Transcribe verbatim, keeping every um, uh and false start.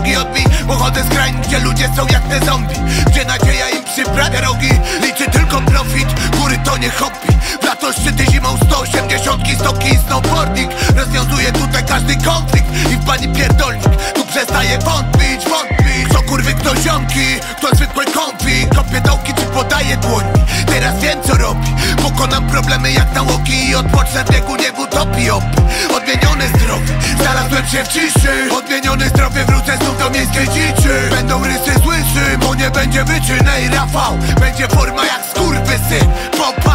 drogi odbij, bo chodzę skrajny, gdzie ludzie są jak te zombie, gdzie nadzieja im przyprawia rogi. Liczy tylko profit, góry to nie hobby. W lato szczyty, zimą sto osiemdziesiątki, stoki i snowboarding. Rozwiązuje tutaj każdy konflikt i w pani pierdolnik tu przestaje wątpić, wątpić. Co kurwy, kto ziomki, kto zwykłe konfi. Kopie dołki czy podaje dłońmi. Teraz wiem co robi, pokonam problemy jak nałogi i odpocznę w biegu, nie w utopii. Odmienione zdrowie, znalazłem się w ciszy. Odmienione zdrowie, wrócę znów do miejskiej dziczy. Będą rysy słyszy, bo nie będzie wyczyn. Ej Rafał, będzie forma jak skurwysyn. Popa